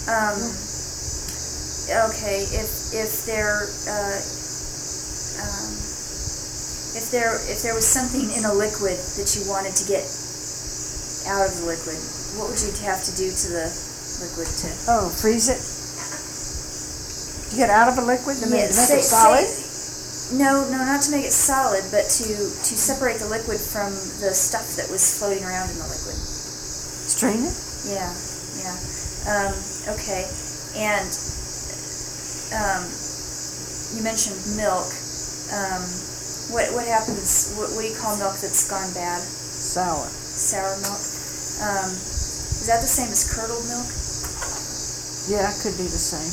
Okay, if there was something in a liquid that you wanted to get out of the liquid, what would you have to do to the liquid to? Oh, freeze it. To get out of a liquid to make it solid. No, not to make it solid, but to separate the liquid from the stuff that was floating around in the liquid. Strain it. Yeah. Okay, and you mentioned milk. What happens? What do you call milk that's gone bad? Sour. Sour milk. Is that the same as curdled milk? Yeah, it could be the same.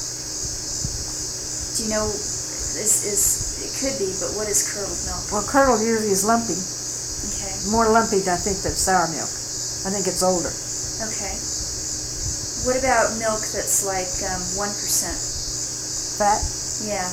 Do you know? It could be, but what is curdled milk? Well, curdled usually is lumpy. Okay. More lumpy, I think, than sour milk. I think it's older. Okay. What about milk that's like 1%? Fat? Yeah.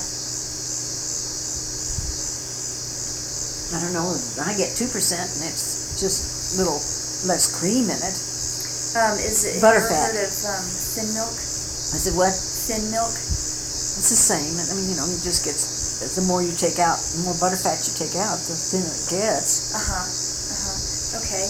I don't know. I get 2%, and it's just a little less cream in it. Is it Butterfat. Have you heard of thin milk? I said, what? Thin milk? It's the same. I mean, it just gets, the more you take out, the more butterfat you take out, the thinner it gets. Okay.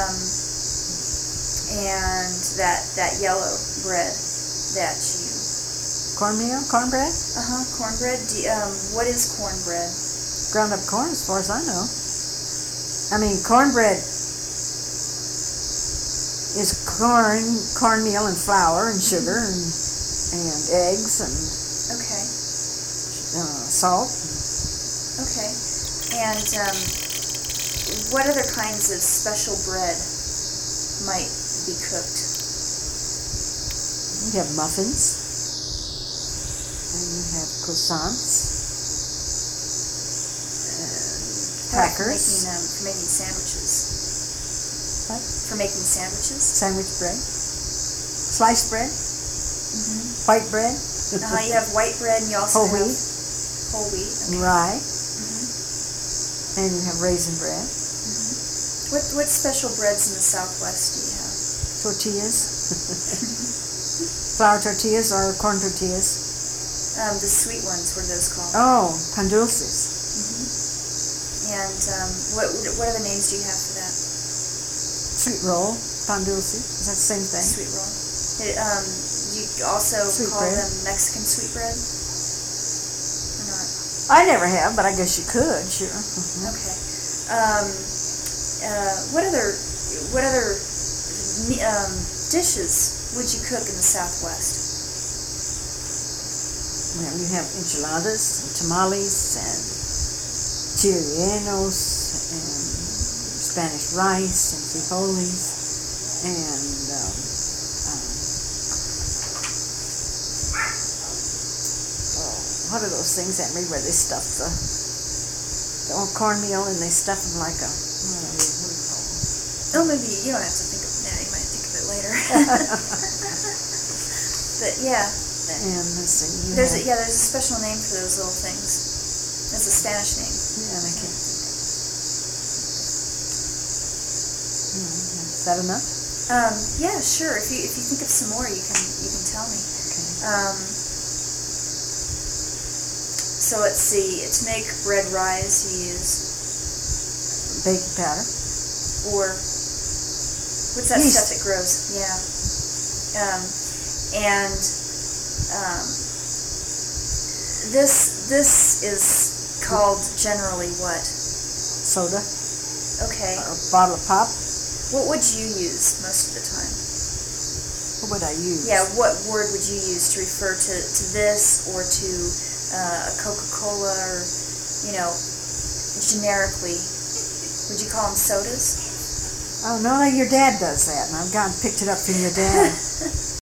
And that yellow bread that you... Cornmeal? Cornbread? Cornbread. What is cornbread? Ground up corn, as far as I know. I mean, cornbread is cornmeal and flour and sugar and eggs and okay. Salt. Okay. And what other kinds of special bread might be cooked? You have muffins. And you have croissants. Crackers. For making sandwiches. What? For making sandwiches? Sandwich bread. Sliced bread. Mm-hmm. White bread. You have white bread, and you also whole have wheat. Whole wheat. Okay. Rye. Mm-hmm. And you have raisin bread. Mm-hmm. What special breads in the Southwest do you have? Tortillas. Flour tortillas or corn tortillas. The sweet ones. What are those called? Oh, pan dulces. And what other names do you have for that? Sweet roll, pan dulce. Is that the same thing? Sweet roll. You also sweet call bread. them Mexican sweet bread? Or not? I never have, but I guess you could, sure. Okay. What other dishes would you cook in the Southwest? Well, you have enchiladas and tamales and chirienos and Spanish rice and frijoles and what are those things that where they stuff the cornmeal and they stuff them like a what do you call them? Oh, maybe you don't have to think of it now. You might think of it later. But yeah. And let's see. There's a special name for those little things. That's a Spanish name. Yeah, I can't think. Is that enough? Yeah, sure. If you think of some more, you can tell me. Okay. So let's see. To make bread rise, you use baking powder. Or what's that yeast. stuff that grows? Yeah. This is called generally what? Soda. Okay. Or a bottle of pop. What would you use most of the time? What would I use? Yeah, what word would you use to refer to this or to a Coca-Cola or, generically? Would you call them sodas? Oh, no, your dad does that, and I've picked it up from your dad.